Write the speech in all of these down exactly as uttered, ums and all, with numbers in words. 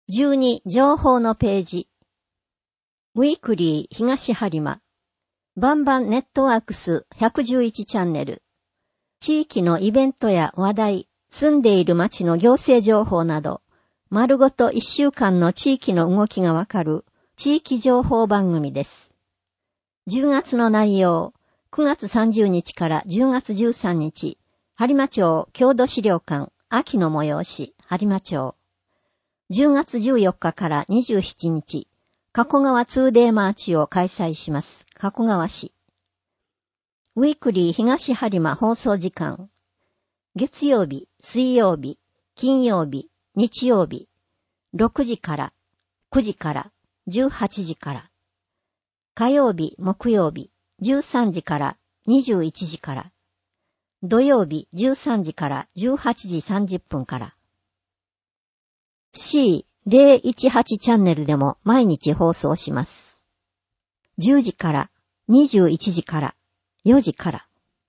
じゅうに情報のページ。ウィークリー東播磨。バンバンネットワークスひゃくじゅういちチャンネル。地域のイベントや話題、住んでいる町の行政情報など、丸ごといっしゅうかんの地域の動きがわかる地域情報番組です。じゅうがつの内容、くがつさんじゅうにちからじゅうがつじゅうさんにち、播磨町郷土資料館秋の催し、播磨町。じゅうがつじゅうよっかからにじゅうしちにち、加古川 ツーデー マーチを開催します。加古川市。ウィークリー東播磨放送時間。月曜日、水曜日、金曜日、日曜日、ろくじから、くじから、じゅうはちじから。火曜日、木曜日、じゅうさんじから、にじゅういちじから。土曜日、じゅうさんじからじゅうはちじさんじゅっぷんから。シーゼロいちはち チャンネルでも毎日放送します。じゅうじから、にじゅういちじから、よじから。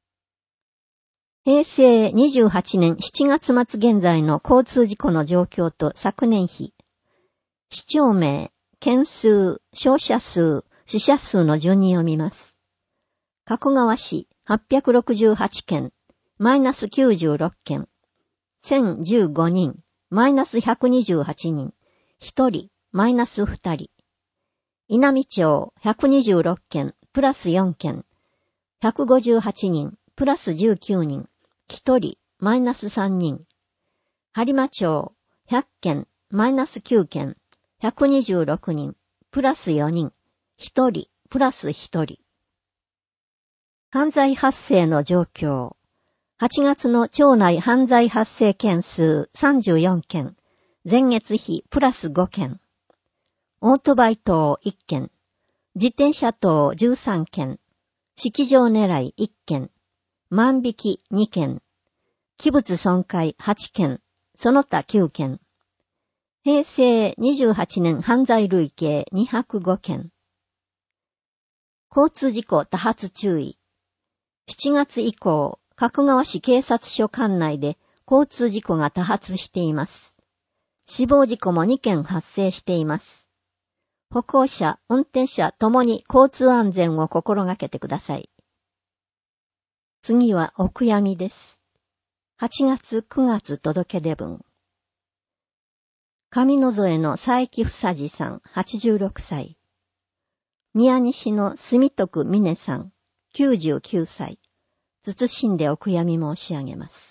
平成にじゅうはちねんしちがつ末現在の交通事故の状況と昨年比。市町名、件数、傷者数、死者数の順に読みます。加古川市はっぴゃくろくじゅうはちけん、マイナスきゅうじゅうろっけん。せんじゅうごにん、マイナスひゃくにじゅうはちにん。ひとり、マイナスふたり。稲美町ひゃくにじゅうろっけん、プラスよんけん。ひゃくごじゅうはちにん、プラスじゅうきゅうにん。ひとり、マイナスさんにん。播磨町ひゃっけん、マイナスきゅうけん。ひゃくにじゅうろくにん、プラスよにん。ひとり、プラスひとり。犯罪発生の状況。はちがつの町内犯罪発生件数さんじゅうよんけん。前月比プラスごけん。オートバイ等いっけん。自転車等じゅうさんけん。式場狙いいっけん。万引きにけん。器物損壊はちけん。その他きゅうけん。平成にじゅうはちねん犯罪累計にひゃくごけん。交通事故多発注意。しちがつ以降、加古川市警察署管内で交通事故が多発しています。死亡事故もにけん発生しています。歩行者、運転者ともに交通安全を心がけてください。次はお悔やみです。はちがつくがつ届け出文。上野添の佐伯房治さんはちじゅうろくさい。宮西の住徳峰さんきゅうじゅうきゅうさい。謹んでお悔やみ申し上げます。